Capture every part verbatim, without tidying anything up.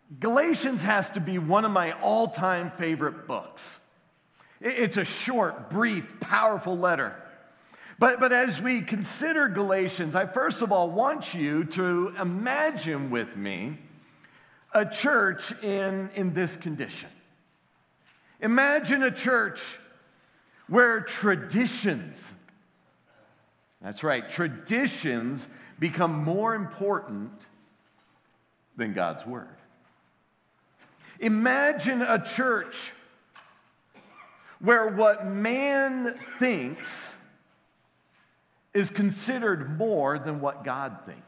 Galatians has to be one of my all-time favorite books. It's a short, brief, powerful letter. But, but as we consider Galatians, I first of all want you to imagine with me a church in, in this condition. Imagine a church where traditions, that's right, traditions become more important than God's Word. Imagine a church where what man thinks is considered more than what God thinks.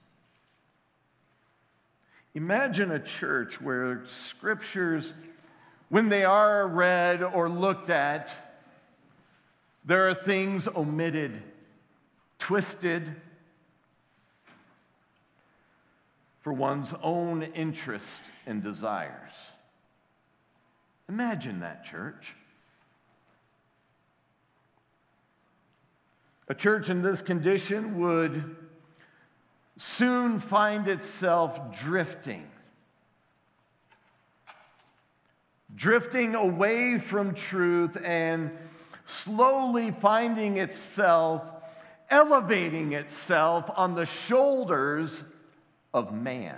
Imagine a church where scriptures, when they are read or looked at, there are things omitted, twisted for one's own interest and desires. Imagine that church. A church in this condition would soon find itself drifting. Drifting away from truth and slowly finding itself elevating itself on the shoulders of man.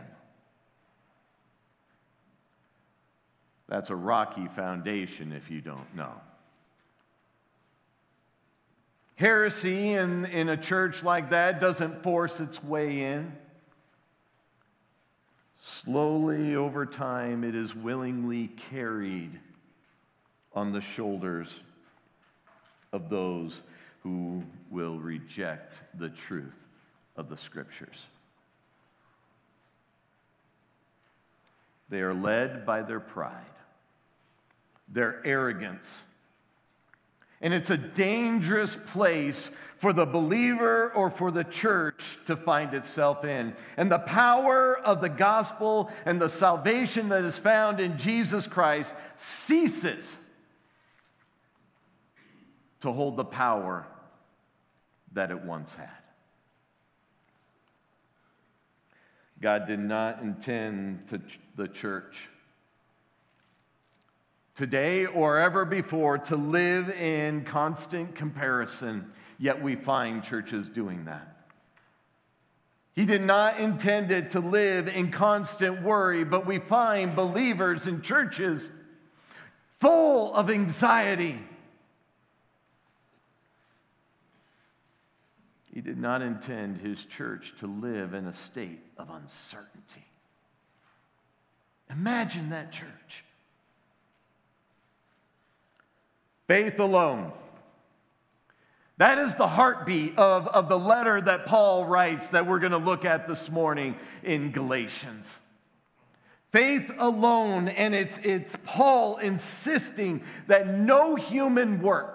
That's a rocky foundation if you don't know. Heresy in, in a church like that doesn't force its way in. Slowly, over time, it is willingly carried on the shoulders of those who will reject the truth of the Scriptures. They are led by their pride, their arrogance. And it's a dangerous place for the believer or for the church to find itself in. And the power of the gospel and the salvation that is found in Jesus Christ ceases to hold the power that it once had. God did not intend to ch- the church today or ever before to live in constant comparison, yet we find churches doing that. He did not intend it to live in constant worry, but we find believers in churches full of anxiety. He did not intend his church to live in a state of uncertainty. Imagine that church. Faith alone. That is the heartbeat of, of the letter that Paul writes that we're going to look at this morning in Galatians. Faith alone, and it's, it's Paul insisting that no human work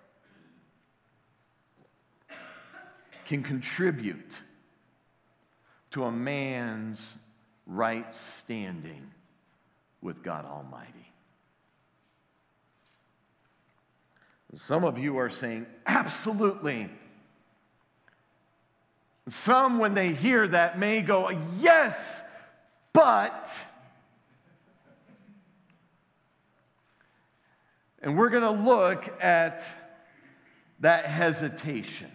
can contribute to a man's right standing with God Almighty. Some of you are saying, absolutely. Some, when they hear that, may go, yes, but. And we're going to look at that hesitation.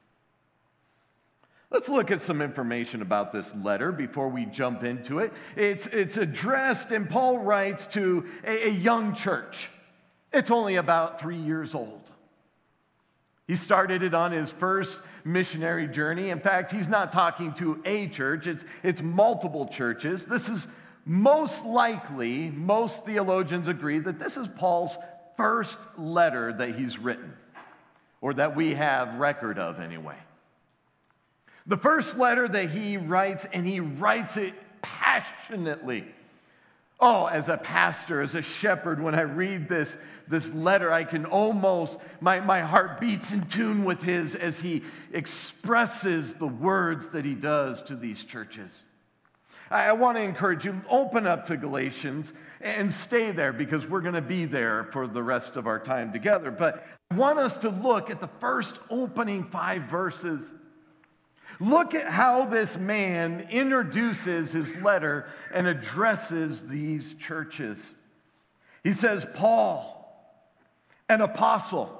Let's look at some information about this letter before we jump into it. It's, it's addressed, and Paul writes to a, a young church. It's only about three years old. He started it on his first missionary journey. In fact, he's not talking to a church. It's, it's multiple churches. This is most likely, most theologians agree that this is Paul's first letter that he's written, or that we have record of anyway. The first letter that he writes, and he writes it passionately. Oh, as a pastor, as a shepherd, when I read this, this letter, I can almost, my, my heart beats in tune with his as he expresses the words that he does to these churches. I, I want to encourage you, open up to Galatians and stay there because we're going to be there for the rest of our time together. But I want us to look at the first opening five verses. Look at how this man introduces his letter and addresses these churches. He says, Paul, an apostle,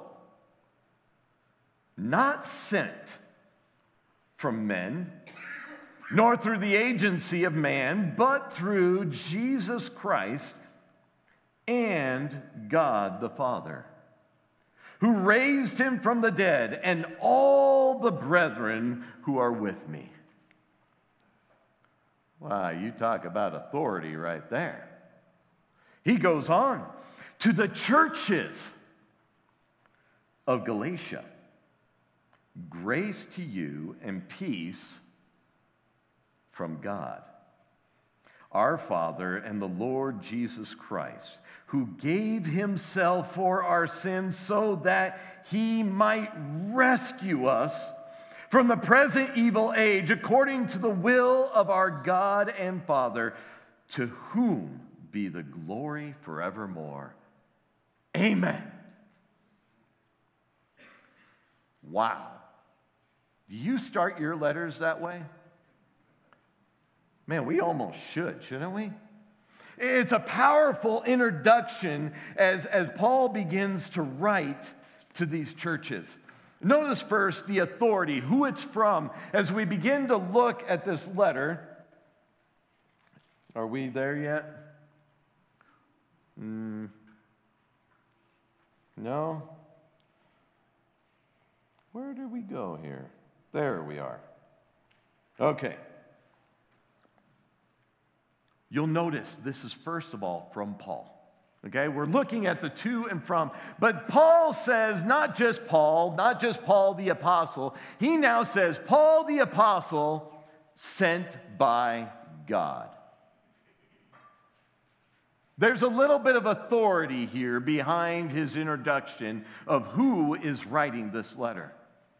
not sent from men, nor through the agency of man, but through Jesus Christ and God the Father, who raised him from the dead, and all the brethren who are with me. Wow, you talk about authority right there. He goes on to the churches of Galatia. Grace to you and peace from God, our Father, and the Lord Jesus Christ, who gave himself for our sins so that he might rescue us from the present evil age, according to the will of our God and Father, to whom be the glory forevermore. Amen. Wow. Do you start your letters that way? Man, we almost should, shouldn't we? It's a powerful introduction as, as Paul begins to write to these churches. Notice first the authority, who it's from. As we begin to look at this letter, are we there yet? Mm, no? Where did we go here? There we are. Okay. You'll notice this is, first of all, from Paul. Okay, we're looking at the to and from. But Paul says, not just Paul, not just Paul the apostle. He now says, Paul the apostle sent by God. There's a little bit of authority here behind his introduction of who is writing this letter.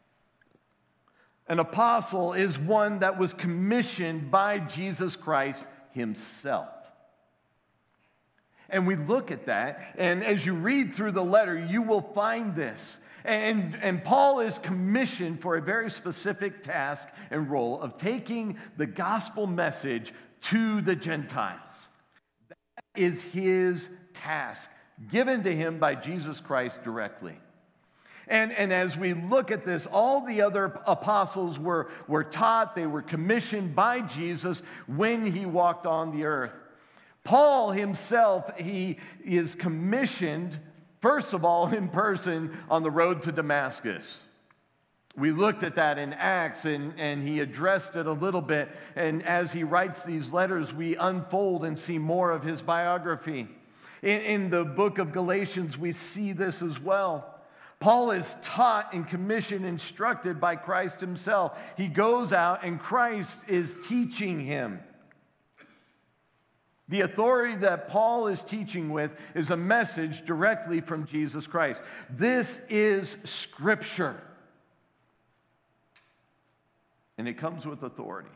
An apostle is one that was commissioned by Jesus Christ himself. And we look at that, and as you read through the letter, you will find this. And, and Paul is commissioned for a very specific task and role of taking the gospel message to the Gentiles. That is his task, given to him by Jesus Christ directly. And, and as we look at this, all the other apostles were, were taught, they were commissioned by Jesus when he walked on the earth. Paul himself, he is commissioned, first of all, in person on the road to Damascus. We looked at that in Acts, and, and he addressed it a little bit. And as he writes these letters, we unfold and see more of his biography. In, in the book of Galatians, we see this as well. Paul is taught and commissioned, instructed by Christ himself. He goes out and Christ is teaching him. The authority that Paul is teaching with is a message directly from Jesus Christ. This is Scripture. And it comes with authority.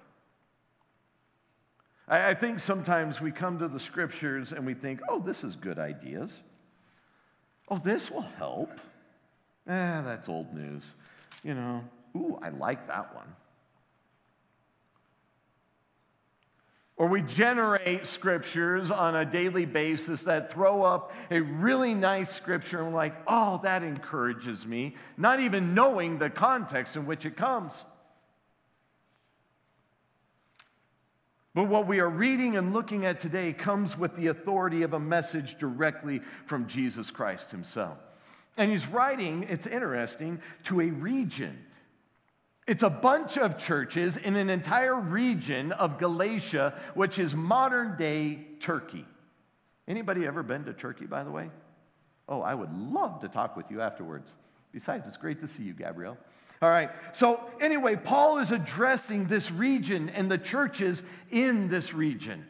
I, I think sometimes we come to the Scriptures and we think, oh, this is good ideas. Oh, this will help. Eh, that's old news. You know, ooh, I like that one. Or we generate scriptures on a daily basis that throw up a really nice scripture and we're like, oh, that encourages me, not even knowing the context in which it comes. But what we are reading and looking at today comes with the authority of a message directly from Jesus Christ himself. And he's writing, it's interesting, to a region. It's a bunch of churches in an entire region of Galatia, which is modern-day Turkey. Anybody ever been to Turkey, by the way? Oh, I would love to talk with you afterwards. Besides, it's great to see you, Gabrielle. All right, so anyway, Paul is addressing this region and the churches in this region.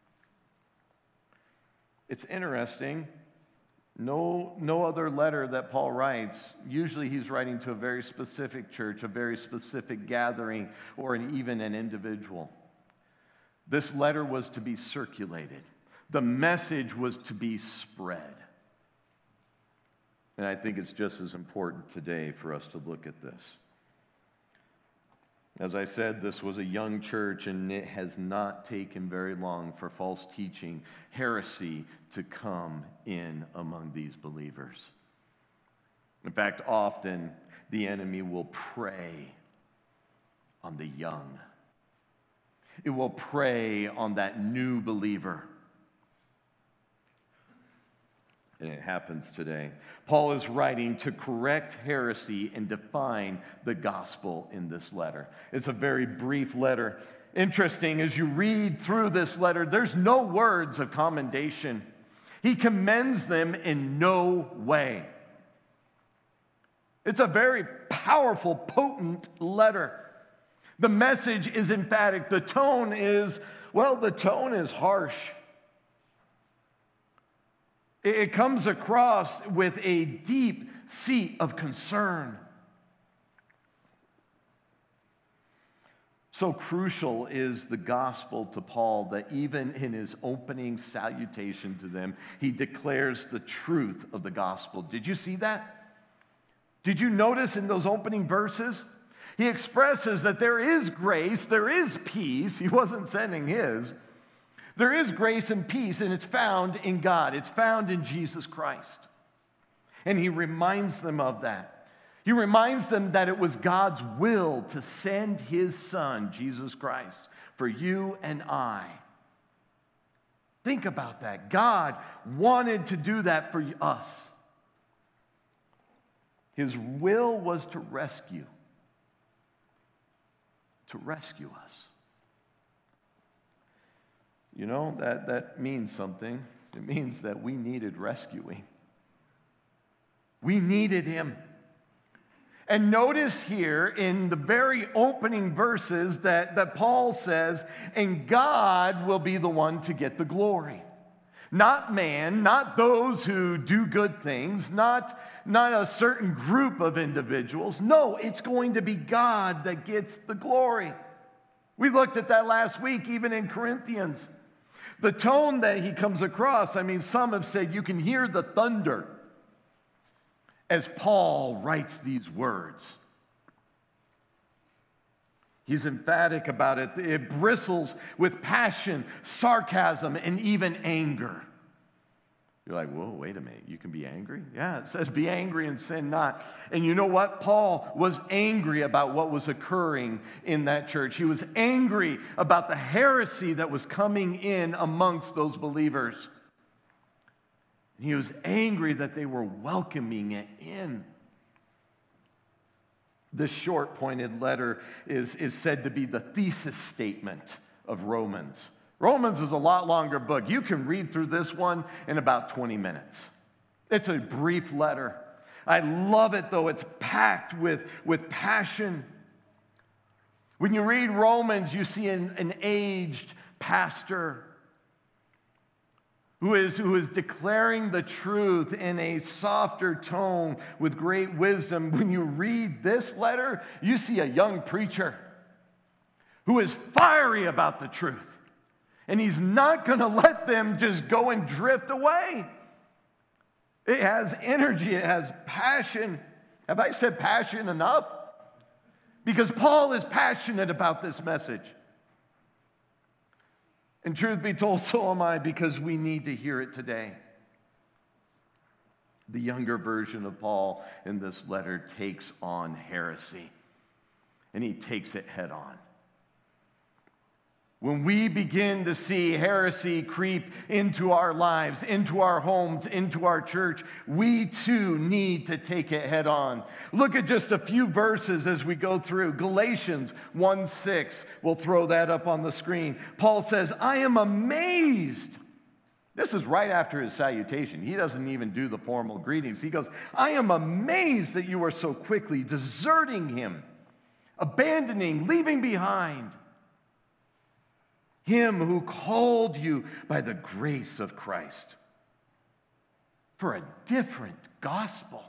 It's interesting. No, no other letter that Paul writes, usually he's writing to a very specific church, a very specific gathering, or an, even an individual. This letter was to be circulated. The message was to be spread. And I think it's just as important today for us to look at this. As I said, this was a young church, and it has not taken very long for false teaching, heresy, to come in among these believers. In fact, often the enemy will prey on the young. It will prey on that new believer. And it happens today. Paul is writing to correct heresy and define the gospel in this letter. It's a very brief letter. Interesting, as you read through this letter, there's no words of commendation. He commends them in no way. It's a very powerful, potent letter. The message is emphatic. The tone is, well, the tone is harsh. It comes across with a deep seat of concern. So crucial is the gospel to Paul that even in his opening salutation to them, he declares the truth of the gospel. Did you see that? Did you notice in those opening verses? He expresses that there is grace, there is peace. He wasn't sending his. There is grace and peace, and it's found in God. It's found in Jesus Christ. And he reminds them of that. He reminds them that it was God's will to send his Son, Jesus Christ, for you and I. Think about that. God wanted to do that for us. His will was to rescue, to rescue us. You know, that, that means something. It means that we needed rescuing. We needed him. And notice here in the very opening verses that, that Paul says, and God will be the one to get the glory. Not man, not those who do good things, not, not a certain group of individuals. No, it's going to be God that gets the glory. We looked at that last week, even in Corinthians. The tone that he comes across, I mean, some have said you can hear the thunder as Paul writes these words. He's emphatic about it. It bristles with passion, sarcasm, and even anger. You're like, whoa, wait a minute. You can be angry? Yeah, it says be angry and sin not. And you know what? Paul was angry about what was occurring in that church. He was angry about the heresy that was coming in amongst those believers. And he was angry that they were welcoming it in. This short, pointed letter is, is said to be the thesis statement of Romans. Romans is a lot longer book. You can read through this one in about twenty minutes. It's a brief letter. I love it, though. It's packed with, with passion. When you read Romans, you see an, an aged pastor who is, who is declaring the truth in a softer tone with great wisdom. When you read this letter, you see a young preacher who is fiery about the truth. And he's not going to let them just go and drift away. It has energy. It has passion. Have I said passion enough? Because Paul is passionate about this message. And truth be told, so am I, because we need to hear it today. The younger version of Paul in this letter takes on heresy. And he takes it head on. When we begin to see heresy creep into our lives, into our homes, into our church, we too need to take it head on. Look at just a few verses as we go through. Galatians one six, we'll throw that up on the screen. Paul says, I am amazed. This is right after his salutation. He doesn't even do the formal greetings. He goes, I am amazed that you are so quickly deserting him, abandoning, leaving behind him who called you by the grace of Christ for a different gospel.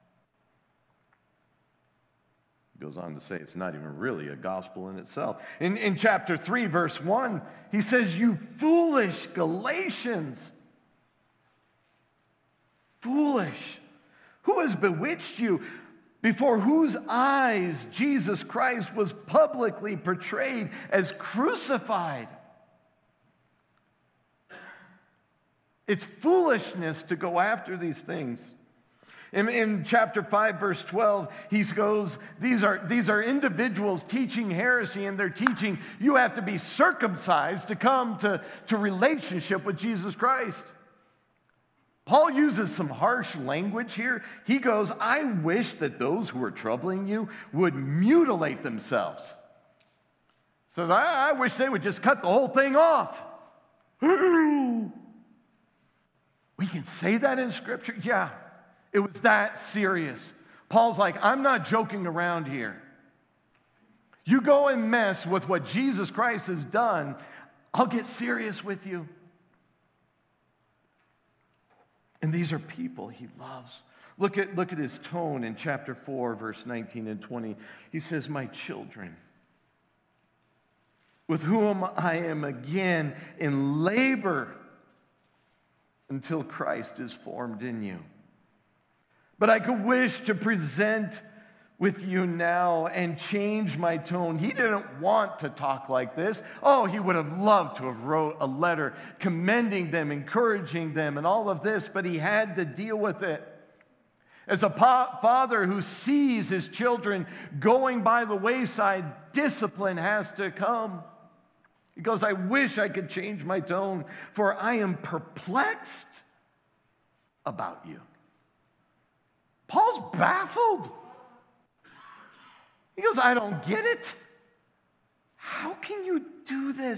He goes on to say it's not even really a gospel in itself. In, in chapter three, verse one, he says, you foolish Galatians. Foolish. Who has bewitched you? before whose eyes Jesus Christ was publicly portrayed as crucified. It's foolishness to go after these things. In, in chapter five, verse twelve, he goes, these are, these are individuals teaching heresy, and they're teaching you have to be circumcised to come to, to relationship with Jesus Christ. Paul uses some harsh language here. He goes, I wish that those who are troubling you would mutilate themselves. So I, I wish they would just cut the whole thing off. We can say that in Scripture? Yeah, it was that serious. Paul's like, I'm not joking around here. You go and mess with what Jesus Christ has done, I'll get serious with you. And these are people he loves. Look at, look at his tone in chapter four, verse nineteen and twenty. He says, my children, with whom I am again in labor until Christ is formed in you. But I could wish to present with you now and change my tone. He didn't want to talk like this. Oh, he would have loved to have wrote a letter commending them, encouraging them, and all of this, but he had to deal with it. As a pa- father who sees his children going by the wayside, discipline has to come. He goes, I wish I could change my tone, for I am perplexed about you. Paul's baffled. He goes, I don't get it. How can you do this?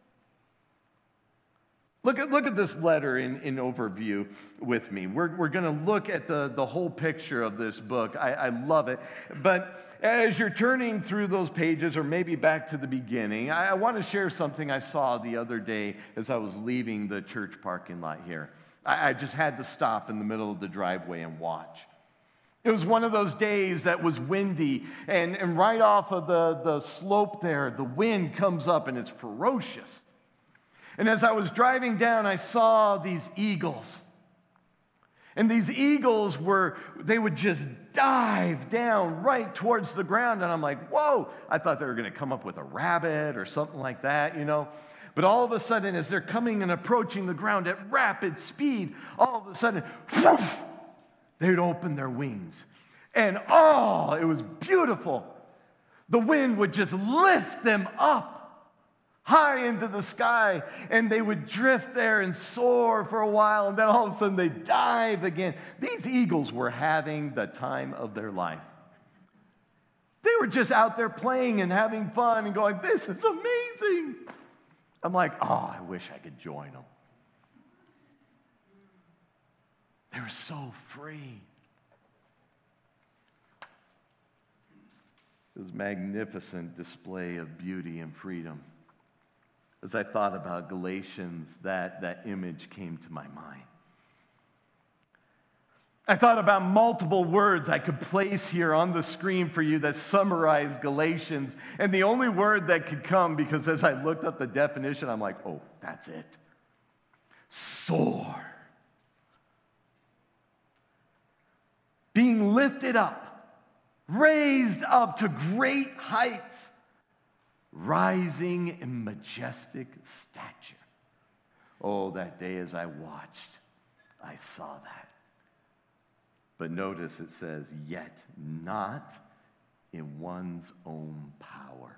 Look at, look at this letter in, in overview with me. We're, we're going to look at the, the whole picture of this book. I, I love it. But as you're turning through those pages, or maybe back to the beginning, I, I want to share something I saw the other day as I was leaving the church parking lot here. I, I just had to stop in the middle of the driveway and watch. It was one of those days that was windy, and, and right off of the, the slope there, the wind comes up and it's ferocious. And as I was driving down, I saw these eagles. And these eagles were, they would just dive down right towards the ground. And I'm like, whoa, I thought they were going to come up with a rabbit or something like that, you know. But all of a sudden, as they're coming and approaching the ground at rapid speed, all of a sudden, whoosh, they'd open their wings. And oh, it was beautiful. The wind would just lift them up high into the sky, and they would drift there and soar for a while, and then all of a sudden they dive again. These eagles were having the time of their life. They were just out there playing and having fun and going, this is amazing. I'm like, oh, I wish I could join them. They were so free. It was a magnificent display of beauty and freedom. As I thought about Galatians, that, that image came to my mind. I thought about multiple words I could place here on the screen for you that summarize Galatians, and the only word that could come, because as I looked up the definition, I'm like, oh, that's it. Soar. Being lifted up, raised up to great heights, rising in majestic stature. Oh, that day as I watched, I saw that. But notice it says, yet not in one's own power.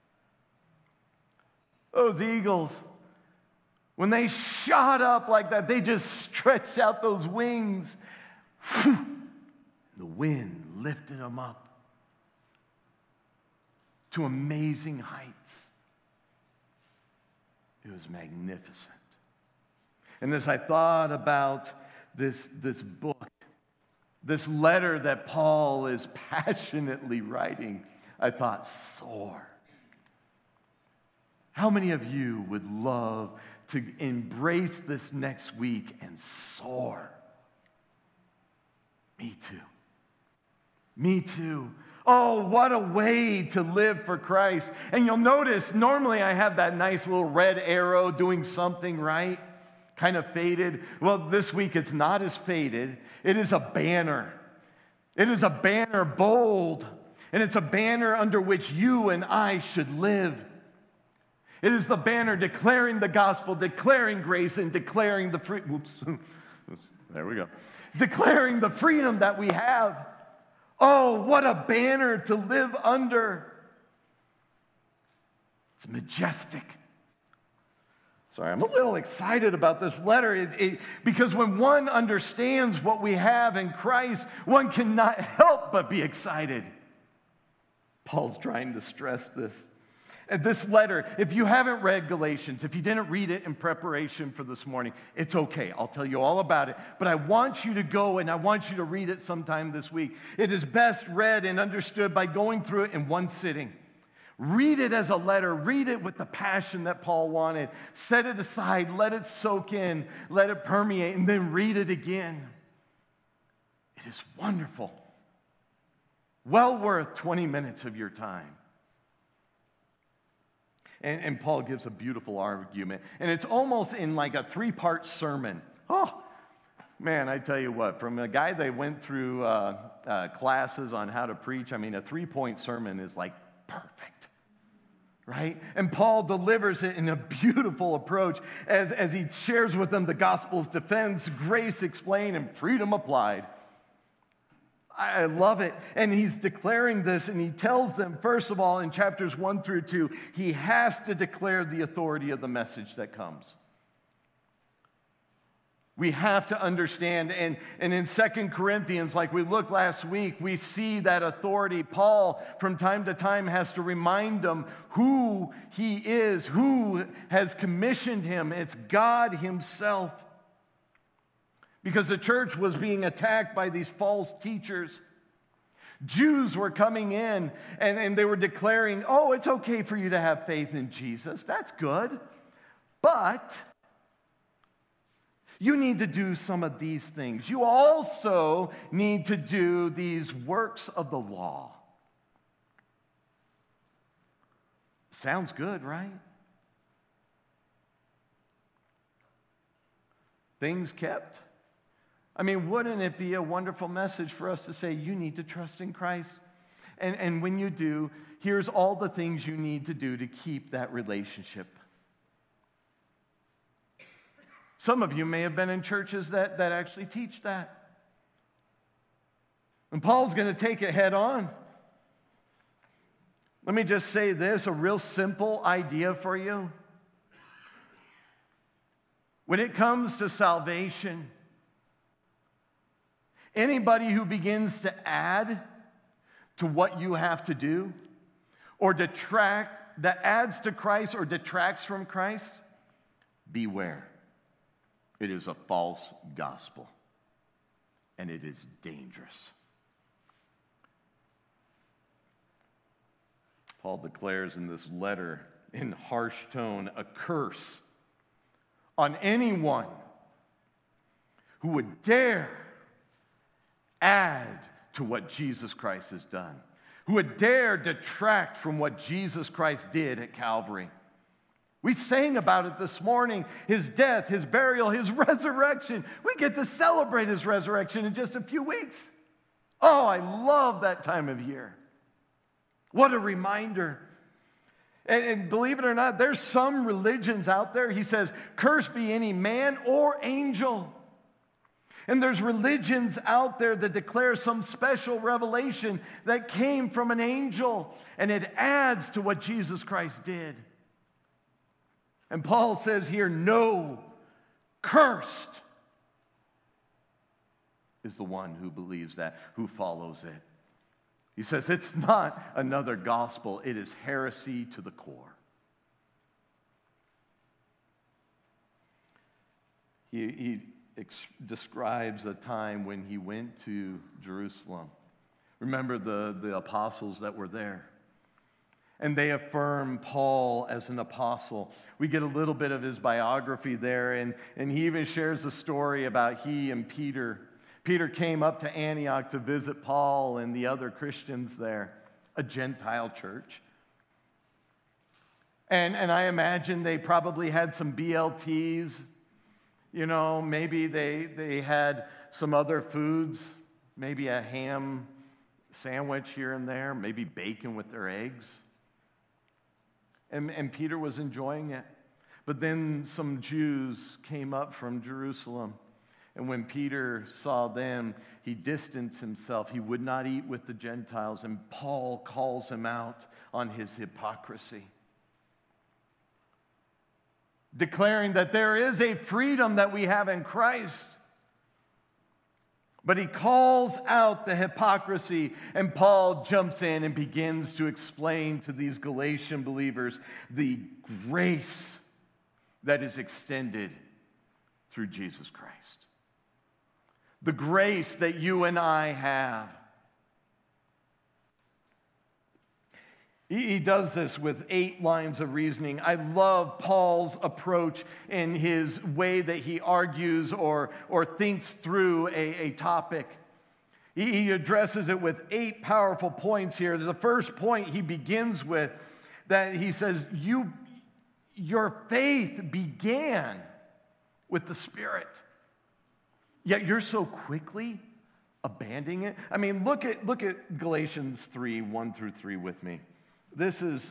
Those eagles, when they shot up like that, they just stretched out those wings. The wind lifted them up to amazing heights. It was magnificent. And as I thought about this, this book, this letter that Paul is passionately writing, I thought, soar. How many of you would love to embrace this next week and soar? Me too. Me too. Oh, what a way to live for Christ. And you'll notice, normally I have that nice little red arrow doing something right, kind of faded. Well, this week it's not as faded. It is a banner. It is a banner bold, and it's a banner under which you and I should live. It is the banner declaring the gospel, declaring grace, and declaring the free. Whoops. There we go. Declaring the freedom that we have. Oh, what a banner to live under. It's majestic. Sorry, I'm a little excited about this letter it, it, because when one understands what we have in Christ, one cannot help but be excited. Paul's trying to stress this. And this letter, if you haven't read Galatians, if you didn't read it in preparation for this morning, it's okay. I'll tell you all about it. But I want you to go and I want you to read it sometime this week. It is best read and understood by going through it in one sitting. Read it as a letter. Read it with the passion that Paul wanted. Set it aside. Let it soak in. Let it permeate. And then read it again. It is wonderful. Well worth twenty minutes of your time. And, and Paul gives a beautiful argument. And it's almost in like a three-part sermon. Oh, man, I tell you what, from a guy that went through uh, uh, classes on how to preach, I mean, a three-point sermon is like perfect, right? And Paul delivers it in a beautiful approach as, as he shares with them the gospel's defense, grace explained, and freedom applied. I love it. And he's declaring this, and he tells them, first of all, in chapters one through two, he has to declare the authority of the message that comes. We have to understand, and, and in Second Corinthians, like we looked last week, we see that authority. Paul, from time to time, has to remind them who he is, who has commissioned him. It's God himself. Because the church was being attacked by these false teachers. Jews were coming in and, and they were declaring, oh, it's okay for you to have faith in Jesus. That's good. But you need to do some of these things. You also need to do these works of the law. Sounds good, right? Things kept. I mean, wouldn't it be a wonderful message for us to say, you need to trust in Christ? And, and when you do, here's all the things you need to do to keep that relationship. Some of you may have been in churches that, that actually teach that. And Paul's going to take it head on. Let me just say this, a real simple idea for you. When it comes to salvation, anybody who begins to add to what you have to do or detract, that adds to Christ or detracts from Christ, beware. It is a false gospel, and it is dangerous. Paul declares in this letter, in harsh tone, a curse on anyone who would dare add to what Jesus Christ has done, who would dare detract from what Jesus Christ did at Calvary. We sang about it this morning, his death, his burial, his resurrection. We get to celebrate his resurrection in just a few weeks. Oh, I love that time of year. What a reminder. And, and believe it or not, there's some religions out there, he says, cursed be any man or angel. And there's religions out there that declare some special revelation that came from an angel, and it adds to what Jesus Christ did. And Paul says here, no, cursed is the one who believes that, who follows it. He says it's not another gospel, it is heresy to the core. He, he ex- describes a time when he went to Jerusalem. Remember the, the apostles that were there. And they affirm Paul as an apostle. We get a little bit of his biography there, and, and he even shares a story about he and Peter. Peter came up to Antioch to visit Paul and the other Christians there, a Gentile church. And, and I imagine they probably had some B L Ts. You know, maybe they, they had some other foods, maybe a ham sandwich here and there, maybe bacon with their eggs. And, and Peter was enjoying it. But then some Jews came up from Jerusalem. And when Peter saw them, he distanced himself. He would not eat with the Gentiles. And Paul calls him out on his hypocrisy, declaring that there is a freedom that we have in Christ. But he calls out the hypocrisy, and Paul jumps in and begins to explain to these Galatian believers the grace that is extended through Jesus Christ. The grace that you and I have. He does this with eight lines of reasoning. I love Paul's approach in his way that he argues or, or thinks through a, a topic. He, he addresses it with eight powerful points here. The first point he begins with, that he says, you, your faith began with the Spirit, yet you're so quickly abandoning it. I mean, look at, look at Galatians three, one through three with me. This is,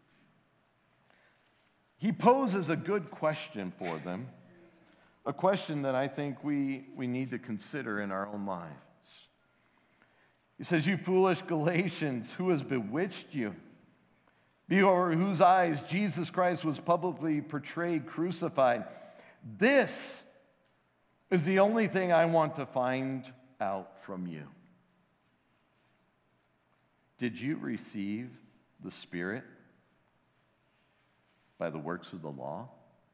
he poses a good question for them, a question that I think we, we need to consider in our own lives. He says, you foolish Galatians, who has bewitched you? Before whose eyes Jesus Christ was publicly portrayed crucified. This is the only thing I want to find out from you. Did you receive the Spirit by the works of the law?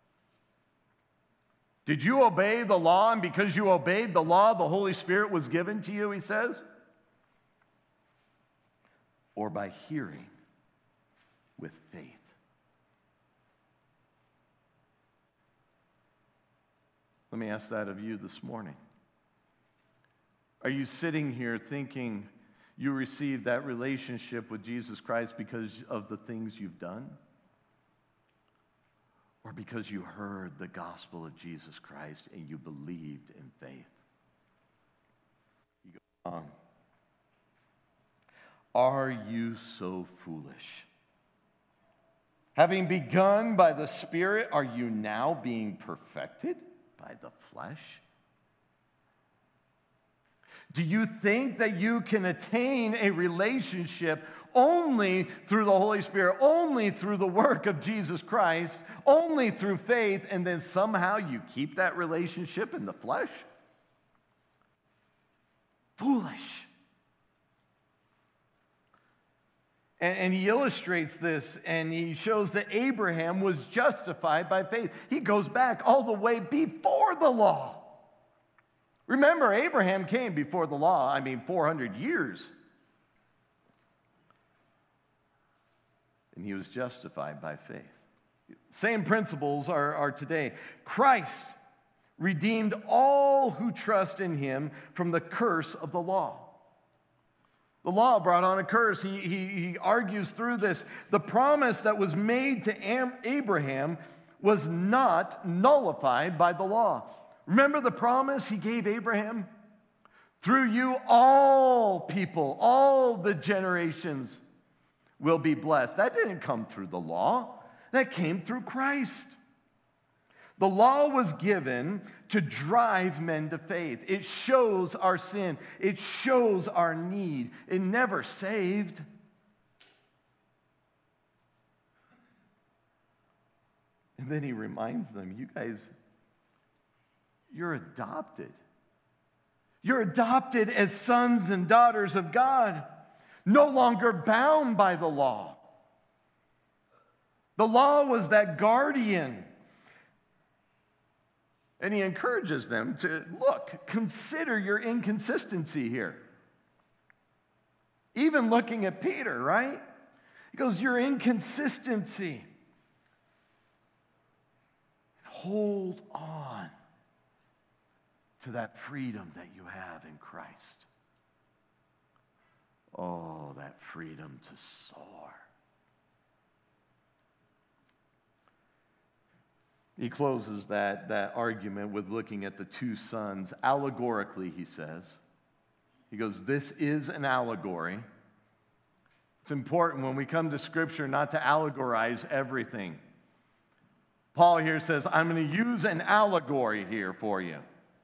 Did you obey the law, and because you obeyed the law, the Holy Spirit was given to you, he says? Or by hearing with faith? Let me ask that of you this morning. Are you sitting here thinking you received that relationship with Jesus Christ because of the things you've done? Or because you heard the gospel of Jesus Christ and you believed in faith? You go on. Are you so foolish? Having begun by the Spirit, are you now being perfected by the flesh? Do you think that you can attain a relationship only through the Holy Spirit, only through the work of Jesus Christ, only through faith, and then somehow you keep that relationship in the flesh? Foolish. And, and he illustrates this, and he shows that Abraham was justified by faith. He goes back all the way before the law. Remember, Abraham came before the law, I mean, four hundred years. And he was justified by faith. Same principles are, are today. Christ redeemed all who trust in him from the curse of the law. The law brought on a curse. He, he, he argues through this. The promise that was made to Am- Abraham was not nullified by the law. Remember the promise he gave Abraham? Through you, all people, all the generations will be blessed. That didn't come through the law. That came through Christ. The law was given to drive men to faith. It shows our sin. It shows our need. It never saved. And then he reminds them, you guys, you're adopted. You're adopted as sons and daughters of God, no longer bound by the law. The law was that guardian. And he encourages them to, look, consider your inconsistency here. Even looking at Peter, right? He goes, your inconsistency. Hold on to that freedom that you have in Christ. Oh, that freedom to soar. He closes that, that argument with looking at the two sons. Allegorically, he says, He goes, this is an allegory. It's important when we come to Scripture not to allegorize everything. Paul here says, I'm going to use an allegory here for you.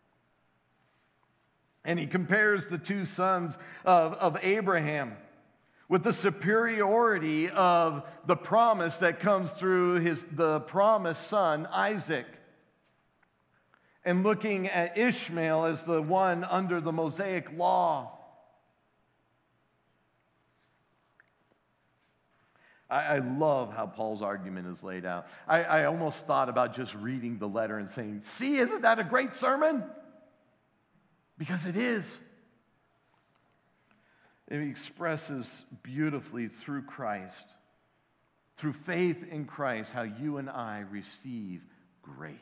And he compares the two sons of, of Abraham with the superiority of the promise that comes through his, the promised son, Isaac. And looking at Ishmael as the one under the Mosaic law. I, I love how Paul's argument is laid out. I, I almost thought about just reading the letter and saying, see, isn't that a great sermon? Because it is. It expresses beautifully through Christ, through faith in Christ, how you and I receive grace.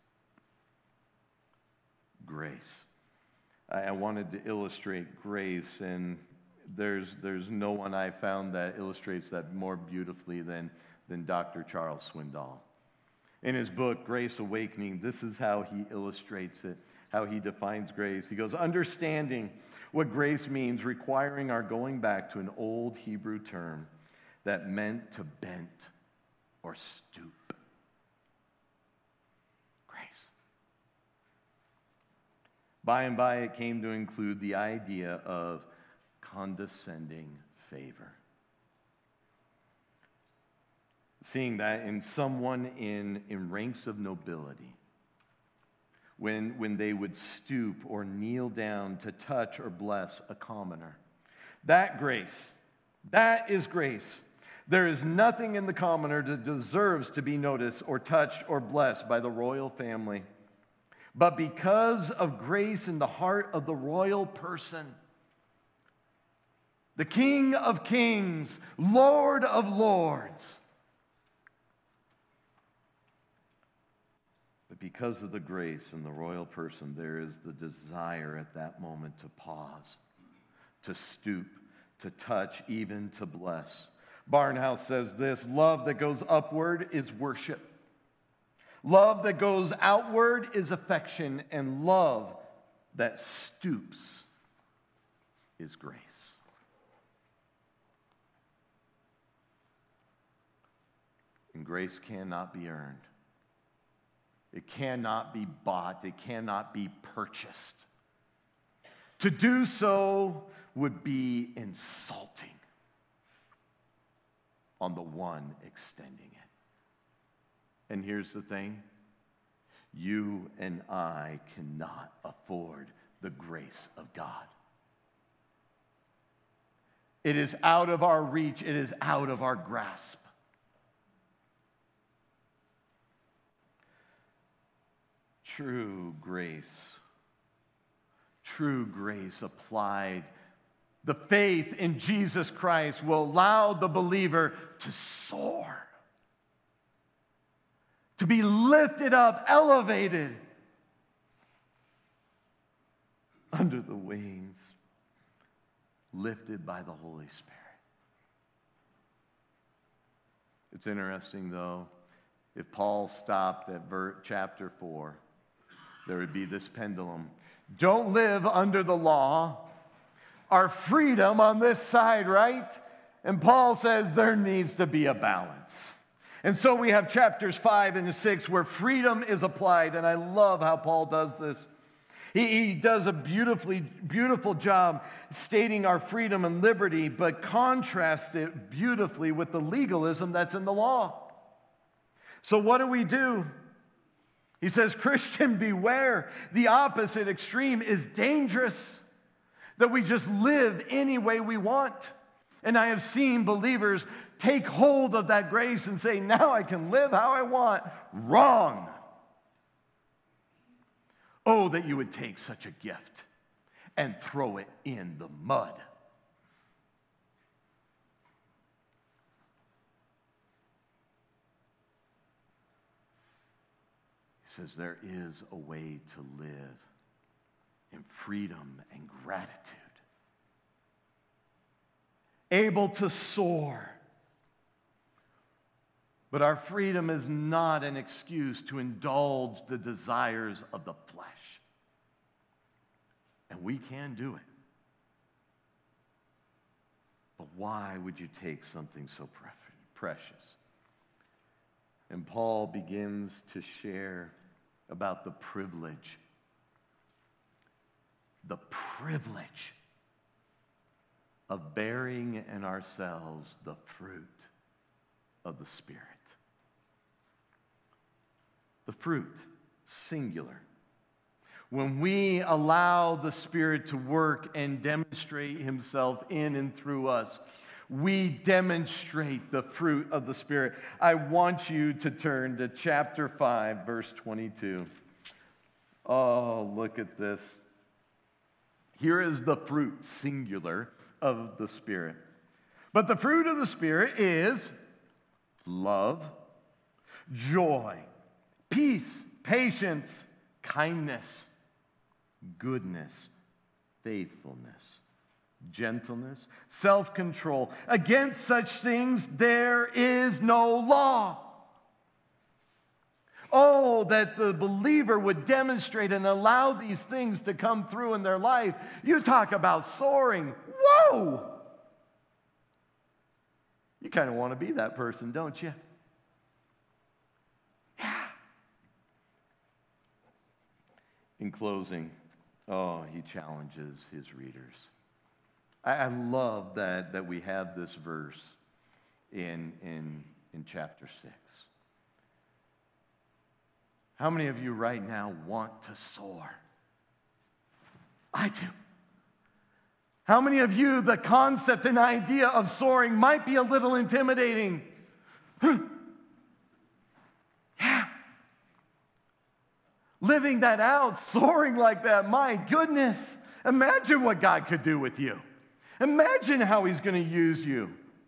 Grace. I wanted to illustrate grace, and there's there's no one I found that illustrates that more beautifully than, than Doctor Charles Swindoll. In his book, Grace Awakening, this is how he illustrates it, how he defines grace. He goes, understanding what grace means, requiring our going back to an old Hebrew term that meant to bend or stoop. By and by, it came to include the idea of condescending favor. Seeing that in someone in, in ranks of nobility, when, when they would stoop or kneel down to touch or bless a commoner. That grace, that is grace. There is nothing in the commoner that deserves to be noticed or touched or blessed by the royal family. But because of grace in the heart of the royal person, the King of Kings, Lord of Lords, but because of the grace in the royal person, there is the desire at that moment to pause, to stoop, to touch, even to bless. Barnhouse says this, love that goes upward is worship. Love that goes outward is affection, and love that stoops is grace. And grace cannot be earned. It cannot be bought. It cannot be purchased. To do so would be insulting on the one extending it. And here's the thing, you and I cannot afford the grace of God. It is out of our reach, it is out of our grasp. True grace, true grace applied, the faith in Jesus Christ will allow the believer to soar. To be lifted up, elevated under the wings, lifted by the Holy Spirit. It's interesting, though, if Paul stopped at ver- chapter four, there would be this pendulum. Don't live under the law. Our freedom on this side, right? And Paul says there needs to be a balance. And so we have chapters five and six where freedom is applied, and I love how Paul does this. He, he does a beautifully, beautiful job stating our freedom and liberty, but contrasts it beautifully with the legalism that's in the law. So what do we do? He says, Christian, beware. The opposite extreme is dangerous, that we just live any way we want. And I have seen believers take hold of that grace and say, now I can live how I want. Wrong. Oh, that you would take such a gift and throw it in the mud. He says there is a way to live in freedom and gratitude. Able to soar. But our freedom is not an excuse to indulge the desires of the flesh. And we can do it. But why would you take something so pre- precious? And Paul begins to share about the privilege, the privilege of bearing in ourselves the fruit of the Spirit. The fruit, singular. When we allow the Spirit to work and demonstrate Himself in and through us, we demonstrate the fruit of the Spirit. I want you to turn to chapter five, verse twenty-two. Oh, look at this. Here is the fruit, singular, of the Spirit. But the fruit of the Spirit is love, joy, peace, patience, kindness, goodness, faithfulness, gentleness, self-control. Against such things there is no law. Oh, that the believer would demonstrate and allow these things to come through in their life. You talk about soaring. Whoa! You kind of want to be that person, don't you? Yeah. In closing, oh, he challenges his readers. I, I love that, that we have this verse in, in, in chapter six. How many of you right now want to soar? I do. How many of you, the concept and idea of soaring might be a little intimidating? Yeah. Living that out, soaring like that, my goodness. Imagine what God could do with you. Imagine how He's going to use you.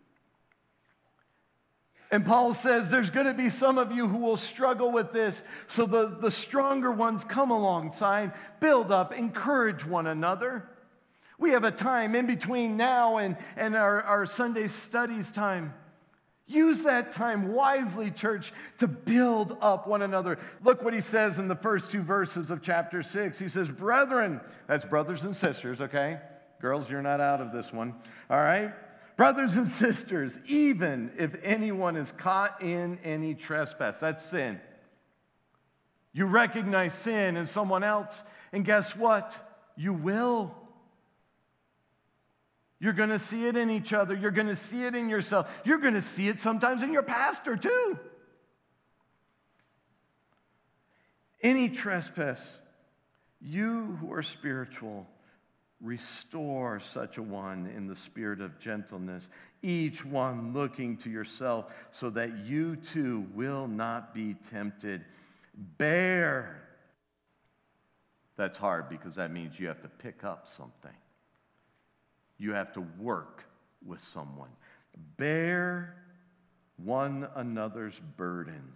And Paul says there's going to be some of you who will struggle with this. So the, the stronger ones come alongside, build up, encourage one another. We have a time in between now and, and our, our Sunday studies time. Use that time wisely, church, to build up one another. Look what he says in the first two verses of chapter six. He says, brethren, that's brothers and sisters, okay? Girls, you're not out of this one, all right? Brothers and sisters, even if anyone is caught in any trespass, that's sin. You recognize sin in someone else, and guess what? You will. You're going to see it in each other. You're going to see it in yourself. You're going to see it sometimes in your pastor, too. Any trespass, you who are spiritual, restore such a one in the spirit of gentleness, each one looking to yourself, so that you too will not be tempted. Bear. That's hard because that means you have to pick up something. You have to work with someone. Bear one another's burdens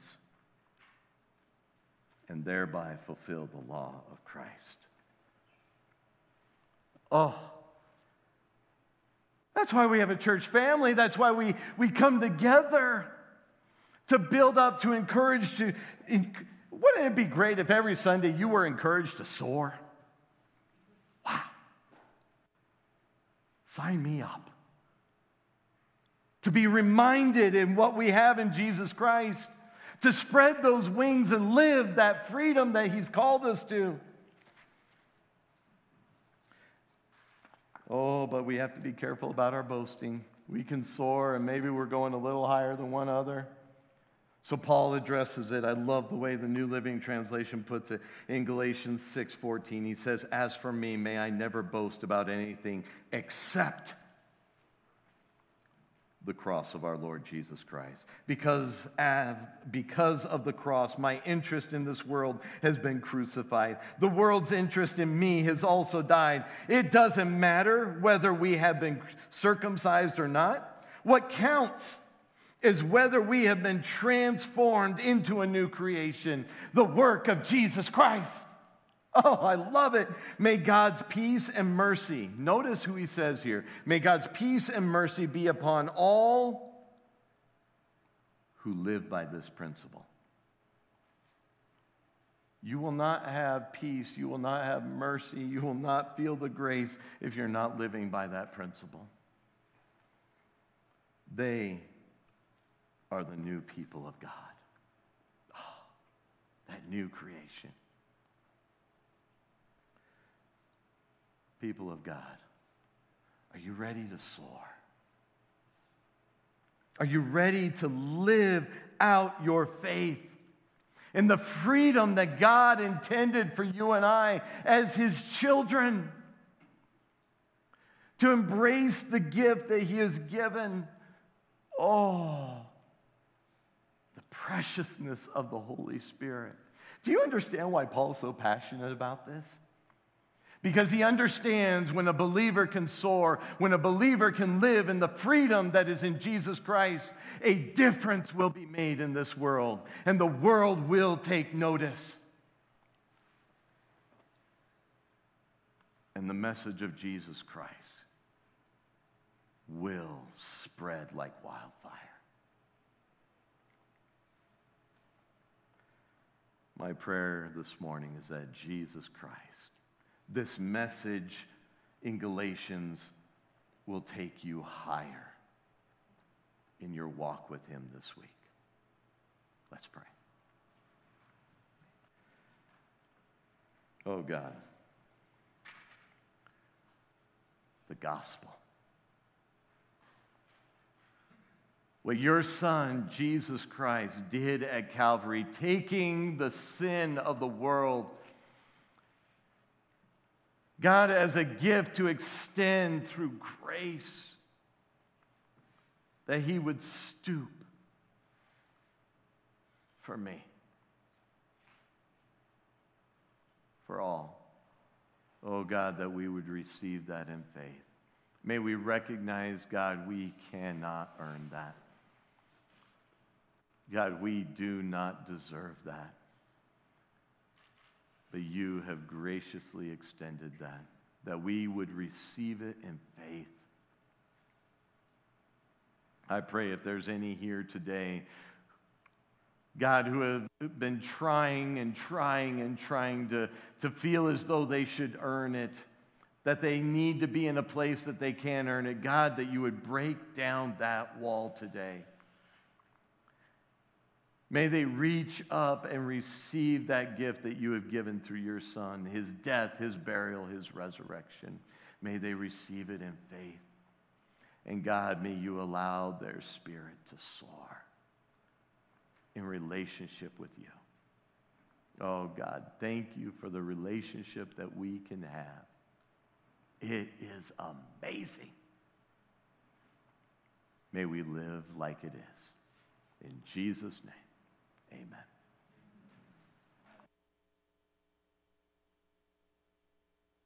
and thereby fulfill the law of Christ. Oh, that's why we have a church family. That's why we, we come together to build up, to encourage. To, in, wouldn't it be great if every Sunday you were encouraged to soar? Wow. Sign me up. To be reminded in what we have in Jesus Christ, to spread those wings and live that freedom that He's called us to. Oh, but we have to be careful about our boasting. We can soar, and maybe we're going a little higher than one other. So Paul addresses it. I love the way the New Living Translation puts it in Galatians six fourteen. He says, as for me, may I never boast about anything except the cross of our Lord Jesus Christ. Because, as, because of the cross, my interest in this world has been crucified. The world's interest in me has also died. It doesn't matter whether we have been circumcised or not. What counts is whether we have been transformed into a new creation, the work of Jesus Christ. Oh, I love it. May God's peace and mercy, notice who he says here, may God's peace and mercy be upon all who live by this principle. You will not have peace, you will not have mercy, you will not feel the grace if you're not living by that principle. They are the new people of God. Oh, that new creation. People of God, are you ready to soar? Are you ready to live out your faith in the freedom that God intended for you and I as His children? To embrace the gift that He has given. Oh, the preciousness of the Holy Spirit. Do you understand why Paul's so passionate about this? Because he understands when a believer can soar, when a believer can live in the freedom that is in Jesus Christ, a difference will be made in this world, and the world will take notice. And the message of Jesus Christ will spread like wildfire. My prayer this morning is that Jesus Christ, this message in Galatians, will take you higher in your walk with Him this week. Let's pray. Oh God, the gospel. What your Son, Jesus Christ, did at Calvary, taking the sin of the world, God, as a gift to extend through grace, that He would stoop for me, for all. Oh God, that we would receive that in faith. May we recognize, God, we cannot earn that. God, we do not deserve that. But you have graciously extended that, that we would receive it in faith. I pray if there's any here today, God, who have been trying and trying and trying to, to feel as though they should earn it, that they need to be in a place that they can earn it. God, that you would break down that wall today. May they reach up and receive that gift that you have given through your Son, His death, His burial, His resurrection. May they receive it in faith. And God, may you allow their spirit to soar in relationship with you. Oh God, thank you for the relationship that we can have. It is amazing. May we live like it is. In Jesus' name. Amen.